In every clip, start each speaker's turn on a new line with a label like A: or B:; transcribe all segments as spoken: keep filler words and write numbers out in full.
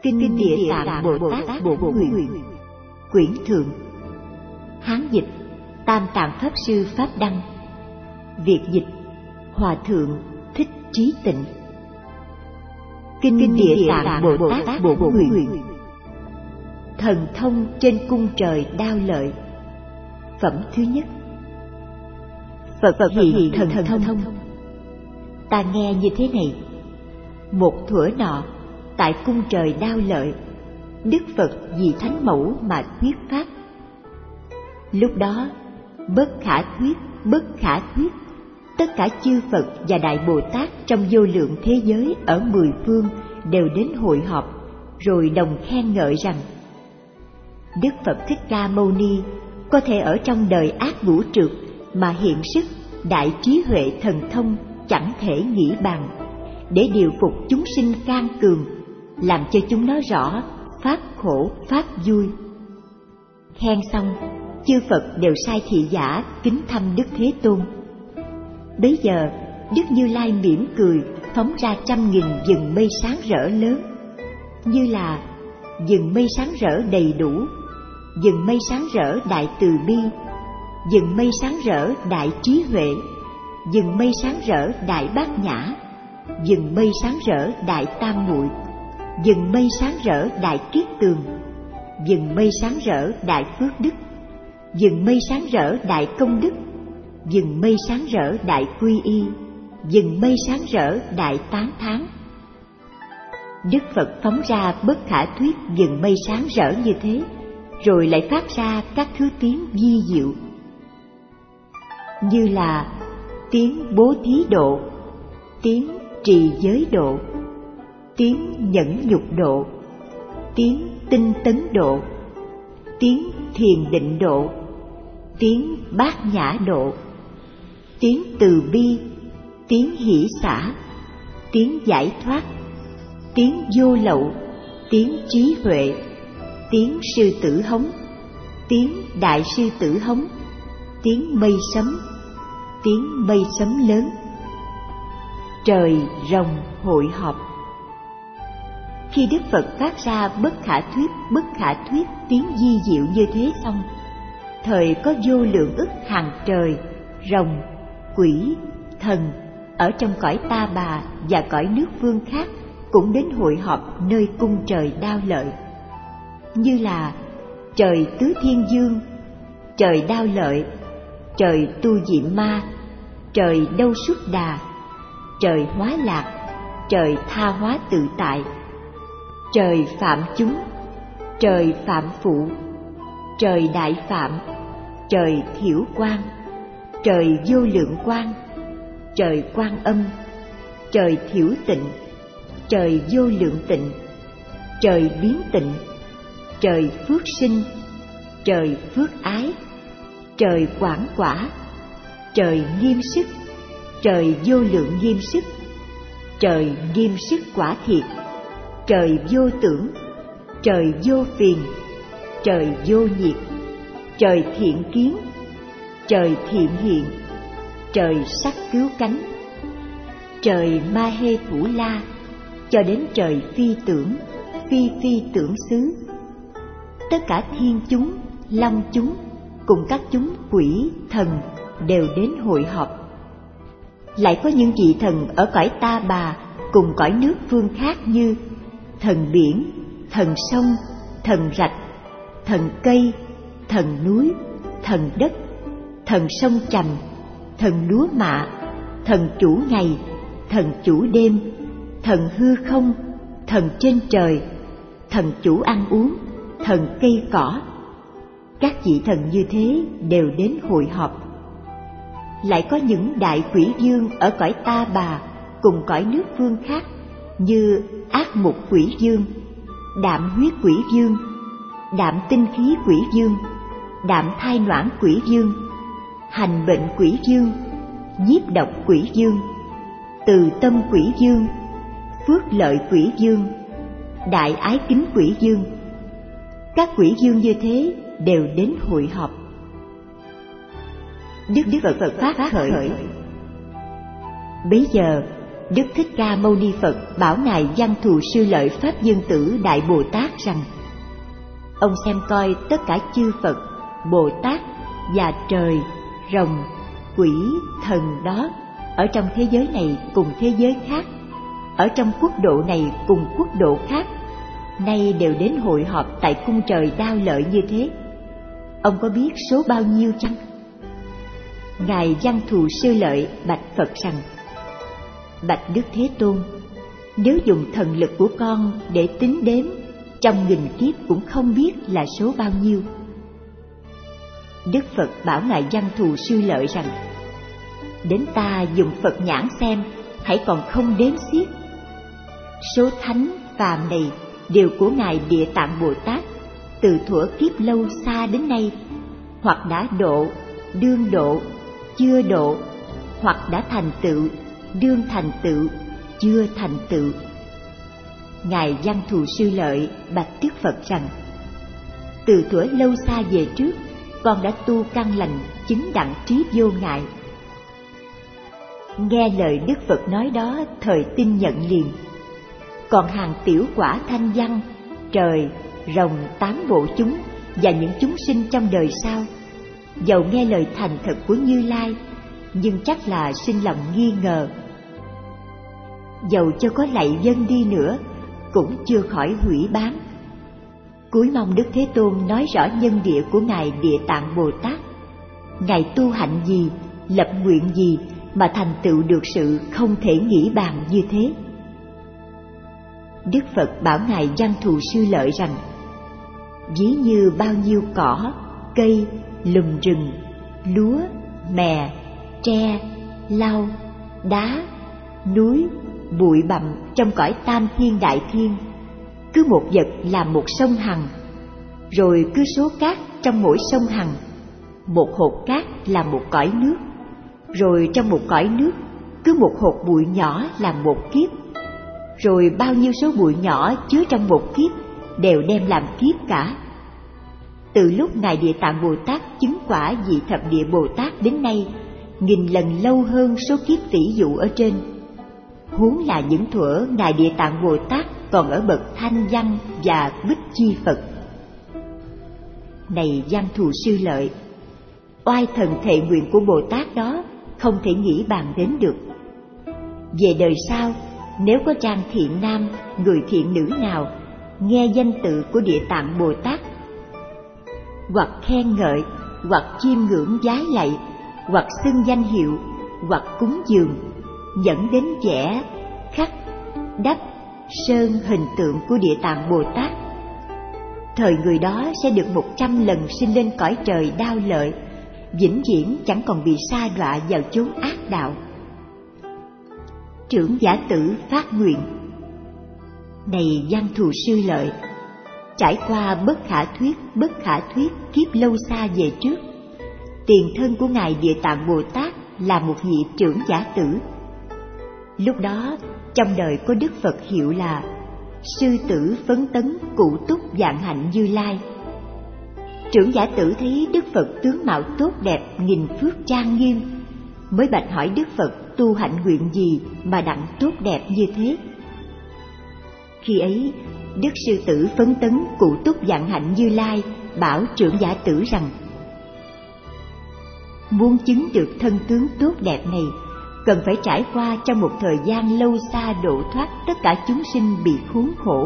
A: Kinh Địa Tạng Bồ Tát Bổn Nguyện, quyển thượng. Hán dịch Tam Tạng Pháp Sư Pháp Đăng. Việt dịch Hòa Thượng Thích Trí Tịnh. Kinh, Kinh Địa Tạng Bồ Tát Bổn Nguyện. Thần thông trên cung trời đao lợi. Phẩm thứ nhất. Phật hiện thần, thần thông, thông. Ta nghe như thế này. Một thuở nọ, tại cung trời đao lợi, Đức Phật vì Thánh Mẫu mà thuyết pháp. Lúc đó, bất khả thuyết, bất khả thuyết, tất cả chư Phật và Đại Bồ Tát trong vô lượng thế giới ở mười phương đều đến hội họp, rồi đồng khen ngợi rằng: Đức Phật Thích Ca Mâu Ni có thể ở trong đời ác ngũ trượt mà hiện sức đại trí huệ thần thông chẳng thể nghĩ bàn, để điều phục chúng sinh can cường, làm cho chúng nó rõ pháp khổ pháp vui. Khen xong, chư Phật đều sai thị giả kính thăm Đức Thế Tôn. Bấy giờ Đức Như Lai mỉm cười phóng ra trăm nghìn vầng mây sáng rỡ lớn, như là vầng mây sáng rỡ đầy đủ, vầng mây sáng rỡ đại từ bi, vầng mây sáng rỡ đại trí huệ, vầng mây sáng rỡ đại bát nhã, vầng mây sáng rỡ đại tam muội, vầng mây sáng rỡ đại kiết tường, vầng mây sáng rỡ đại phước đức, vầng mây sáng rỡ đại công đức, vầng mây sáng rỡ đại quy y, vầng mây sáng rỡ đại tán thán. Đức Phật phóng ra bất khả thuyết vầng mây sáng rỡ như thế, rồi lại phát ra các thứ tiếng vi diệu, như là tiếng bố thí độ, tiếng trì giới độ, tiếng nhẫn nhục độ, tiếng tinh tấn độ, tiếng thiền định độ, tiếng bát nhã độ, tiếng từ bi, tiếng hỷ xả, tiếng giải thoát, tiếng vô lậu, tiếng trí huệ, tiếng sư tử hống, tiếng đại sư tử hống, tiếng mây sấm, tiếng mây sấm lớn. Trời rồng hội họp. Khi Đức Phật phát ra bất khả thuyết bất khả thuyết tiếng di diệu như thế xong, thời có vô lượng ức hàng trời, rồng, quỷ, thần ở trong cõi Ta Bà và cõi nước phương khác cũng đến hội họp nơi cung trời đao lợi, như là trời Tứ Thiên Dương, trời Đao Lợi, trời Tu Diệm Ma, trời Đâu Xuất Đà, trời Hóa Lạc, trời Tha Hóa Tự Tại, trời Phạm Chúng, trời Phạm Phụ, trời Đại Phạm, trời Thiểu Quang, trời Vô Lượng Quang, trời Quan Âm, trời Thiểu Tịnh, trời Vô Lượng Tịnh, trời Biến Tịnh, trời Phước Sinh, trời Phước Ái, trời Quảng Quả, trời Nghiêm Sức, trời Vô Lượng Nghiêm Sức, trời Nghiêm Sức Quả Thiệt, trời Vô Tưởng, trời Vô Phiền, trời Vô Nhiệt, trời Thiện Kiến, trời Thiện Hiện, trời Sắc Cứu Cánh, trời Ma Hê Thủ La, cho đến trời Phi Tưởng, Phi Phi Tưởng Xứ. Tất cả thiên chúng, long chúng cùng các chúng quỷ, thần đều đến hội họp. Lại có những vị thần ở cõi Ta Bà cùng cõi nước phương khác như thần biển, thần sông, thần rạch, thần cây, thần núi, thần đất, thần sông Trầm, thần lúa mạ, thần chủ ngày, thần chủ đêm, thần hư không, thần trên trời, thần chủ ăn uống, thần cây cỏ. Các vị thần như thế đều đến hội họp. Lại có những đại quỷ vương ở cõi Ta Bà cùng cõi nước phương khác như ác mục quỷ vương, đạm huyết quỷ vương, đạm tinh khí quỷ vương, đạm thai noãn quỷ vương, hành bệnh quỷ vương, nhiếp độc quỷ vương, từ tâm quỷ vương, phước lợi quỷ vương, đại ái kính quỷ vương. Các quỷ vương như thế đều đến hội họp. Đức Đức Phật phát khởi. Bấy giờ Đức Thích Ca Mâu Ni Phật bảo ngài Văn Thù Sư Lợi Pháp Dương Tử Đại Bồ Tát rằng: ông xem coi tất cả chư Phật, Bồ Tát và trời, rồng, quỷ, thần đó ở trong thế giới này cùng thế giới khác, ở trong quốc độ này cùng quốc độ khác, nay đều đến hội họp tại cung trời Đao Lợi như thế. Ông có biết số bao nhiêu chăng? Ngài Văn Thù Sư Lợi bạch Phật rằng: bạch Đức Thế Tôn, nếu dùng thần lực của con để tính đếm, trong nghìn kiếp cũng không biết là số bao nhiêu. Đức Phật bảo ngài Văn Thù Sư Lợi rằng: đến ta dùng Phật nhãn xem, hãy còn không đếm xiết. Số thánh phàm này đều của ngài Địa Tạng Bồ Tát từ thuở kiếp lâu xa đến nay, hoặc đã độ, đương độ, chưa độ, hoặc đã thành tựu, đương thành tựu, chưa thành tựu. Ngài Văn Thù Sư Lợi bạch Đức Phật rằng: từ thuở lâu xa về trước, con đã tu căn lành chứng đẳng trí vô ngại. Nghe lời Đức Phật nói đó, thời tin nhận liền. Còn hàng tiểu quả thanh văn, trời, rồng, tám bộ chúng và những chúng sinh trong đời sau, dầu nghe lời thành thật của Như Lai, nhưng chắc là sinh lòng nghi ngờ. Dầu cho có lạy dân đi nữa, cũng chưa khỏi hủy báng. Cúi mong Đức Thế Tôn nói rõ nhân địa của ngài Địa Tạng Bồ Tát. Ngài tu hạnh gì, lập nguyện gì mà thành tựu được sự không thể nghĩ bàn như thế? Đức Phật bảo ngài Văn Thù Sư Lợi rằng: ví như bao nhiêu cỏ, cây, lùm rừng, lúa, mè, tre, lau, đá, núi, bụi bặm trong cõi tam thiên đại thiên, cứ một vật là một sông Hằng, rồi cứ số cát trong mỗi sông Hằng, một hột cát là một cõi nước, rồi trong một cõi nước cứ một hột bụi nhỏ là một kiếp, rồi bao nhiêu số bụi nhỏ chứa trong một kiếp đều đem làm kiếp cả. Từ lúc ngài Địa Tạng Bồ Tát chứng quả vị thập địa Bồ Tát đến nay, nghìn lần lâu hơn số kiếp tỷ dụ ở trên. Huống là những thuở ngài Địa Tạng Bồ Tát còn ở bậc Thanh Văn và Bích Chi Phật. Này Văn Thù Sư Lợi, oai thần thệ nguyện của Bồ Tát đó không thể nghĩ bàn đến được. Về đời sau, nếu có trang thiện nam, người thiện nữ nào nghe danh tự của Địa Tạng Bồ Tát, hoặc khen ngợi, hoặc chiêm ngưỡng vái lạy, hoặc xưng danh hiệu, hoặc cúng dường, dẫn đến vẽ, khắc, đắp, sơn hình tượng của Địa Tạng Bồ Tát, thời người đó sẽ được một trăm lần sinh lên cõi trời Đao Lợi, vĩnh viễn chẳng còn bị sa đọa vào chốn ác đạo. Trưởng giả tử phát nguyện: này Văn Thù Sư Lợi, trải qua bất khả thuyết bất khả thuyết kiếp lâu xa về trước, tiền thân của ngài Địa Tạng Bồ Tát là một vị trưởng giả tử. Lúc đó trong đời có Đức Phật hiệu là Sư Tử Phấn Tấn Cụ Túc Vạn Hạnh Như Lai. Trưởng giả tử thấy Đức Phật tướng mạo tốt đẹp, nghìn phước trang nghiêm, mới bạch hỏi Đức Phật tu hạnh nguyện gì mà đặng tốt đẹp như thế. Khi ấy, Đức Sư Tử Phấn Tấn Cụ Túc Vạn Hạnh Như Lai bảo trưởng giả tử rằng: muốn chứng được thân tướng tốt đẹp này, cần phải trải qua trong một thời gian lâu xa độ thoát tất cả chúng sinh bị khốn khổ.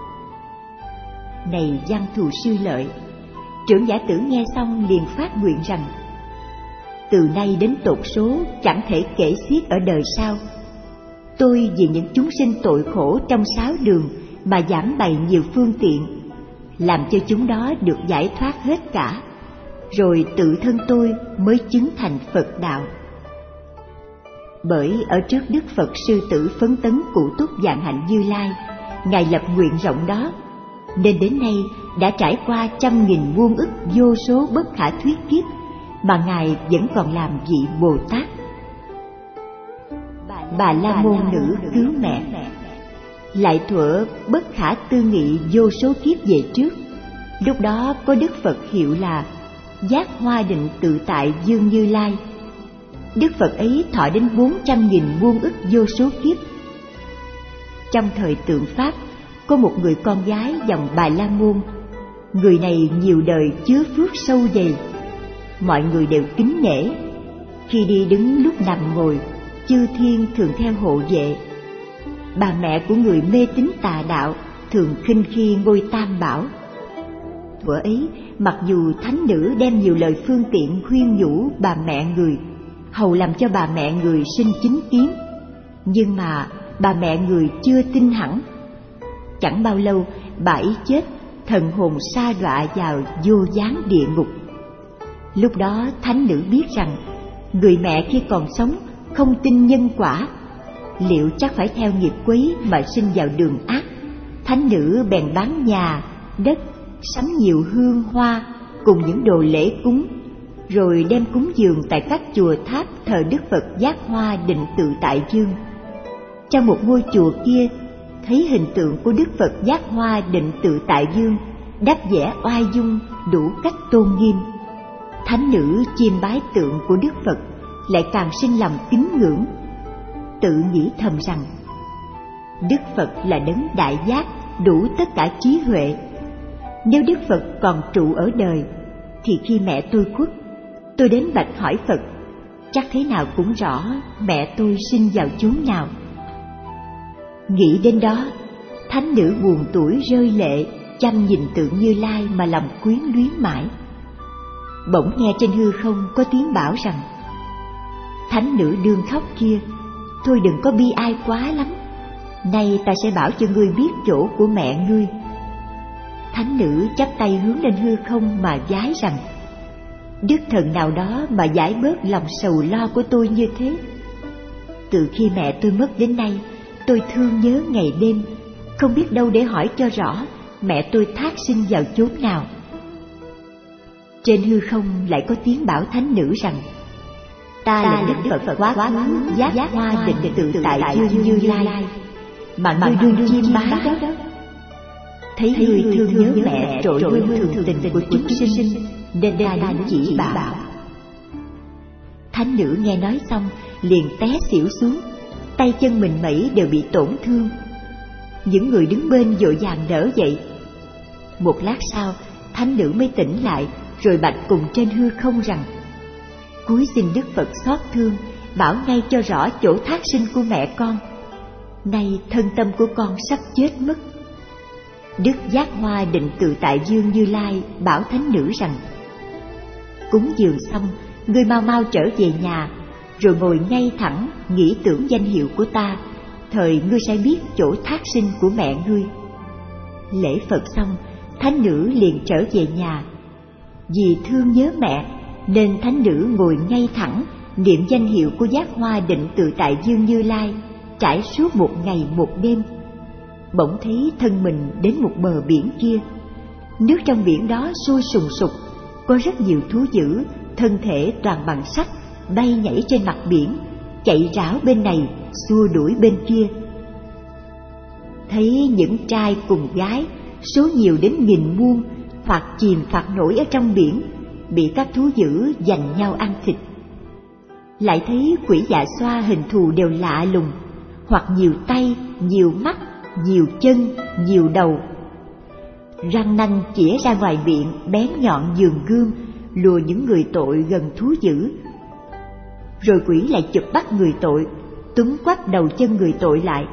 A: Này Văn Thù Sư Lợi, trưởng giả tử nghe xong liền phát nguyện rằng: từ nay đến tột số chẳng thể kể xiết ở đời sau, tôi vì những chúng sinh tội khổ trong sáu đường mà giảng bày nhiều phương tiện, làm cho chúng đó được giải thoát hết cả, rồi tự thân tôi mới chứng thành Phật đạo. Bởi ở trước Đức Phật Sư Tử Phấn Tấn Cụ Túc Vạn Hạnh Như Lai, ngài lập nguyện rộng đó, nên đến nay đã trải qua trăm nghìn muôn ức vô số bất khả thuyết kiếp mà ngài vẫn còn làm vị Bồ Tát. Bà La Môn Nữ cứu mẹ. Lại thuở bất khả tư nghị vô số kiếp về trước, lúc đó có Đức Phật hiệu là Giác Hoa Định Tự Tại Dương Như Lai. Đức Phật ấy thọ đến bốn trăm nghìn muôn ức vô số kiếp, Trong thời Tượng Pháp, có một người con gái dòng Bà La Môn. Người này nhiều đời chứa phước sâu dày, mọi người đều kính nể. Khi đi đứng lúc nằm ngồi, chư thiên thường theo hộ vệ. Bà mẹ của người mê tín tà đạo thường khinh khi ngôi Tam Bảo. Thuở ấy, mặc dù thánh nữ đem nhiều lời phương tiện khuyên nhủ bà mẹ người, hầu làm cho bà mẹ người sinh chính kiến, nhưng mà bà mẹ người chưa tin hẳn. Chẳng bao lâu, bà ấy chết, thần hồn sa đọa vào vô gián địa ngục. Lúc đó thánh nữ biết rằng người mẹ khi còn sống không tin nhân quả, liệu chắc phải theo nghiệp quấy mà sinh vào đường ác. Thánh nữ bèn bán nhà, đất, sắm nhiều hương hoa cùng những đồ lễ cúng, rồi đem cúng dường tại các chùa tháp thờ Đức Phật Giác Hoa Định Tự Tại Dương. Trong một ngôi chùa kia, thấy hình tượng của Đức Phật Giác Hoa Định Tự Tại Dương đắp vẽ oai dung đủ cách tôn nghiêm. Thánh nữ chiêm bái tượng của Đức Phật lại càng sinh lòng kính ngưỡng, tự nghĩ thầm rằng Đức Phật là đấng đại giác, đủ tất cả trí huệ. Nếu Đức Phật còn trụ ở đời, thì khi mẹ tôi khuất, tôi đến bạch hỏi Phật, chắc thế nào cũng rõ mẹ tôi sinh vào chốn nào. Nghĩ đến đó, thánh nữ buồn tủi rơi lệ, chăm nhìn tượng Như Lai mà lòng quyến luyến mãi. Bỗng nghe trên hư không có tiếng bảo rằng: Thánh nữ đương khóc kia, thôi đừng có bi ai quá lắm, nay ta sẽ bảo cho ngươi biết chỗ của mẹ ngươi. Thánh nữ chắp tay hướng lên hư không mà vái rằng: Đức thần nào đó mà giải bớt lòng sầu lo của tôi như thế. Từ khi mẹ tôi mất đến nay, tôi thương nhớ ngày đêm, không biết đâu để hỏi cho rõ mẹ tôi thác sinh vào chốn nào. Trên hư không lại có tiếng bảo thánh nữ rằng: Ta, ta là Đức Phật, Phật quá khứ Giác, giác Hoa Định Tự Tại Dương Như Lai, mà ngươi đương chiêm bái đó. đó. Thấy ngươi thương nhớ mẹ trội hơn thường tình của chúng sinh, nên ta đến chỉ bảo. Thánh nữ nghe nói xong liền té xỉu xuống, tay chân mình mẩy đều bị tổn thương. Những người đứng bên vội vàng đỡ dậy. Một lát sau, thánh nữ mới tỉnh lại, rồi bạch cùng trên hư không rằng: Cúi xin Đức Phật xót thương, bảo ngay cho rõ chỗ thác sinh của mẹ con. Nay thân tâm của con sắp chết mất. Đức Giác Hoa Định Tự Tại Dương Như Lai bảo thánh nữ rằng: Cúng dường xong, ngươi mau mau trở về nhà, rồi ngồi ngay thẳng nghĩ tưởng danh hiệu của ta, thời ngươi sẽ biết chỗ thác sinh của mẹ ngươi. Lễ Phật xong, thánh nữ liền trở về nhà. Vì thương nhớ mẹ nên thánh nữ ngồi ngay thẳng niệm danh hiệu của Giác Hoa Định Tự Tại Dương Như Lai trải suốt một ngày một đêm. Bỗng thấy thân mình đến một bờ biển kia. Nước trong biển đó sôi sùng sục, có rất nhiều thú dữ, thân thể toàn bằng sắt, bay nhảy trên mặt biển, chạy rảo bên này, xua đuổi bên kia. Thấy những trai cùng gái, số nhiều đến nghìn muôn, hoặc chìm hoặc nổi ở trong biển, bị các thú dữ giành nhau ăn thịt. Lại thấy quỷ dạ xoa hình thù đều lạ lùng, hoặc nhiều tay, nhiều mắt, nhiều chân, nhiều đầu. Răng nanh chĩa ra ngoài miệng bén nhọn dường gươm, lùa những người tội gần thú dữ. Rồi quỷ lại chụp bắt người tội, túm quắp đầu chân người tội lại.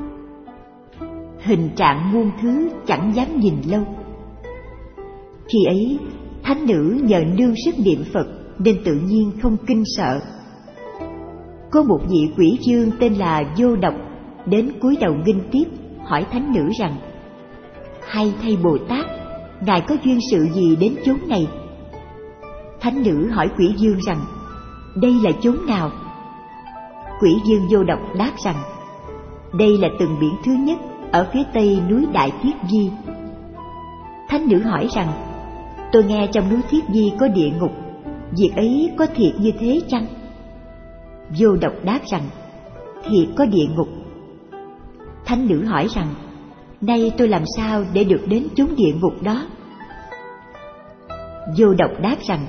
A: Hình trạng muôn thứ chẳng dám nhìn lâu. Khi ấy, thánh nữ nhờ nương sức niệm Phật nên tự nhiên không kinh sợ. Có một vị quỷ vương tên là Vô Độc đến cúi đầu nghinh tiếp, hỏi thánh nữ rằng: Hay thay Bồ Tát, ngài có duyên sự gì đến chốn này? Thánh nữ hỏi quỷ vương rằng: Đây là chốn nào? Quỷ vương Vô Độc đáp rằng: Đây là tầng biển thứ nhất ở phía tây núi Đại Thiết Di. Thánh nữ hỏi rằng: Tôi nghe trong núi Thiết Di có địa ngục, việc ấy có thiệt như thế chăng? Vô Độc đáp rằng: Thiệt có địa ngục. Thánh nữ hỏi rằng: Nay tôi làm sao để được đến chốn địa ngục đó? Vô Độc đáp rằng: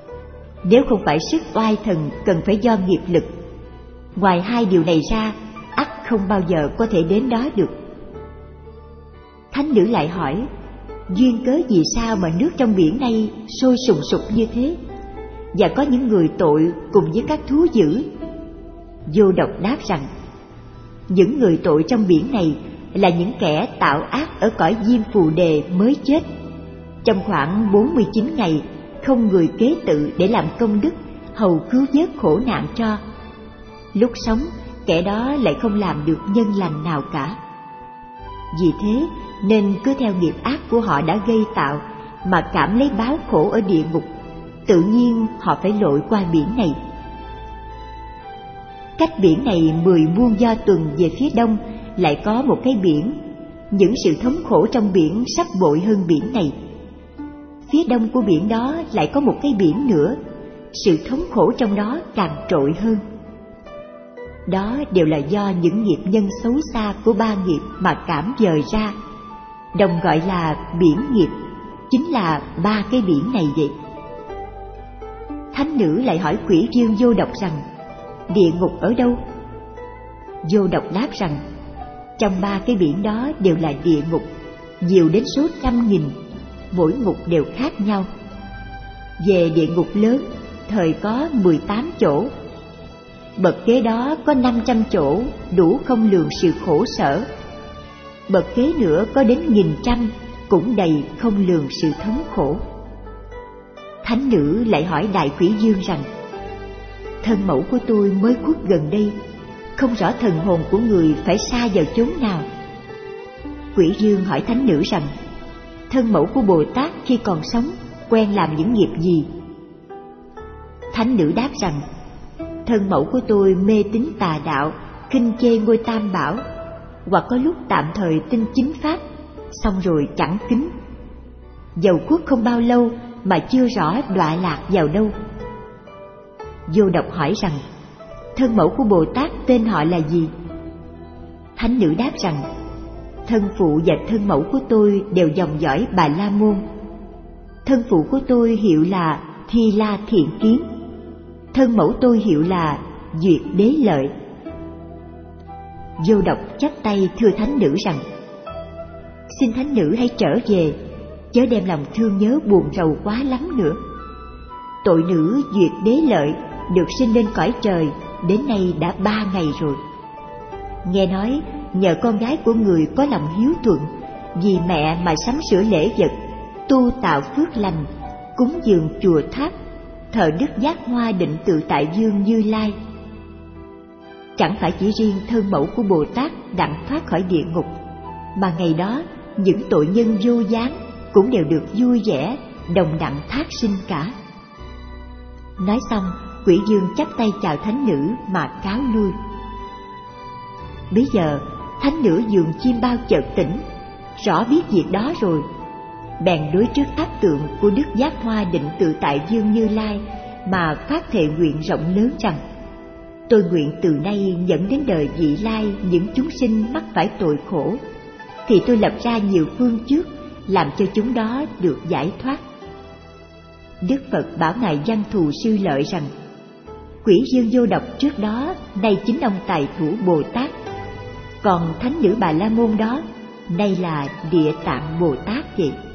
A: Nếu không phải sức oai thần cần phải do nghiệp lực, ngoài hai điều này ra, ắt không bao giờ có thể đến đó được. Thánh nữ lại hỏi, duyên cớ vì sao mà nước trong biển này sôi sùng sục như thế, và có những người tội cùng với các thú dữ? Vô Độc đáp rằng, những người tội trong biển này là những kẻ tạo ác ở cõi Diêm Phù Đề mới chết. Trong khoảng bốn mươi chín ngày, không người kế tự để làm công đức, hầu cứu vớt khổ nạn cho. Lúc sống, kẻ đó lại không làm được nhân lành nào cả. Vì thế nên cứ theo nghiệp ác của họ đã gây tạo mà cảm lấy báo khổ ở địa ngục, tự nhiên họ phải lội qua biển này. Cách biển này mười muôn do tuần về phía đông lại có một cái biển, những sự thống khổ trong biển sắp bội hơn biển này. Phía đông của biển đó lại có một cái biển nữa, sự thống khổ trong đó càng trội hơn. Đó đều là do những nghiệp nhân xấu xa của ba nghiệp mà cảm dời ra, đồng gọi là biển nghiệp, chính là ba cái biển này vậy. Thánh nữ lại hỏi Quỷ Dương Vô Độc rằng, địa ngục ở đâu? Vô Độc đáp rằng, trong ba cái biển đó đều là địa ngục, nhiều đến số trăm nghìn, mỗi ngục đều khác nhau. Về địa ngục lớn, thời có mười tám chỗ, bậc kế đó có năm trăm chỗ, đủ không lường sự khổ sở. Bậc kế nữa có đến nghìn trăm, cũng đầy không lường sự thống khổ. Thánh nữ lại hỏi Đại Quỷ Dương rằng, thân mẫu của tôi mới khuất gần đây, không rõ thần hồn của người phải xa vào chốn nào. Quỷ Dương hỏi Thánh nữ rằng, thân mẫu của Bồ Tát khi còn sống quen làm những nghiệp gì? Thánh nữ đáp rằng, thân mẫu của tôi mê tín tà đạo, khinh chê ngôi Tam Bảo, hoặc có lúc tạm thời tin chính pháp, xong rồi chẳng kính. Dầu khuất không bao lâu mà chưa rõ đọa lạc vào đâu. Vô Độc hỏi rằng, thân mẫu của Bồ Tát tên họ là gì? Thánh nữ đáp rằng, thân phụ và thân mẫu của tôi đều dòng dõi Bà La Môn. Thân phụ của tôi hiệu là Thi La Thiện Kiến, thân mẫu tôi hiệu là Duyệt Đế Lợi. Vô Độc chắp tay thưa Thánh nữ rằng, xin Thánh nữ hãy trở về, chớ đem lòng thương nhớ buồn rầu quá lắm nữa. Tội nữ Duyệt Đế Lợi được sinh lên cõi trời đến nay đã ba ngày rồi. Nghe nói nhờ con gái của người có lòng hiếu thuận, vì mẹ mà sắm sửa lễ vật, tu tạo phước lành, cúng dường chùa tháp, thờ Đức Giác Hoa Định Tự Tại Dương Như Lai. Chẳng phải chỉ riêng thân mẫu của Bồ Tát đặng thoát khỏi địa ngục, mà ngày đó những tội nhân vô gián cũng đều được vui vẻ, đồng đặng thác sinh cả. Nói xong, Quỷ Dương chắp tay chào Thánh nữ mà cáo lui. Bây giờ Thánh nữ giường chim bao chợt tỉnh, rõ biết việc đó rồi, bèn đối trước tháp tượng của Đức Giác Hoa Định Tự Tại Dương Như Lai mà phát thệ nguyện rộng lớn rằng, tôi nguyện từ nay dẫn đến đời vị lai những chúng sinh mắc phải tội khổ, thì tôi lập ra nhiều phương trước làm cho chúng đó được giải thoát. Đức Phật bảo ngài Văn Thù Sư Lợi rằng, Quỷ Dương Vô Độc trước đó nay chính ông Tài Thủ Bồ Tát, còn Thánh nữ Bà La Môn đó nay là Địa Tạng Bồ Tát vậy.